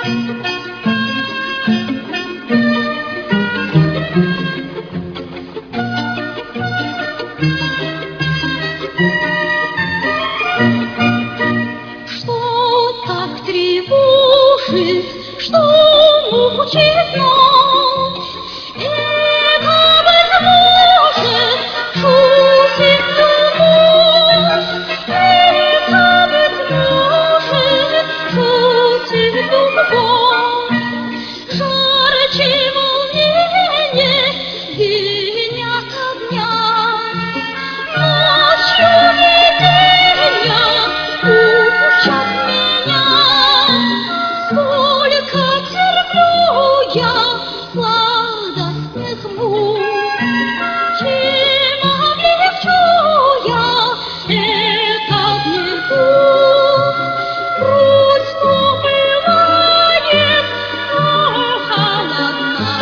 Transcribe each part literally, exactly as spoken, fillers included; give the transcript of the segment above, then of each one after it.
Что так тревожит, что мучит нас? Это, быть может, шутит любовь. Это, быть может, шутит любовь. Жарче волнение день ото дня. Ночью видения учат меня. Сколько терплю я сладостных мук, чем облегчу я этот недуг. Грустно бывает, но холодна,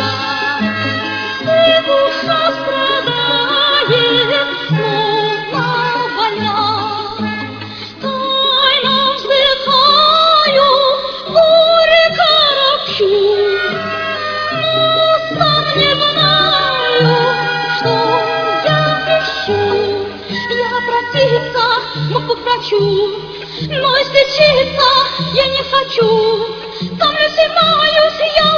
и душа страдает, словно больна. Тайно вздыхаю, горько ропщу, но сам не знаю, что я ищу. Я обратиться мог бы к врачу, но излечиться я не хочу. Томлюсь и маюсь я.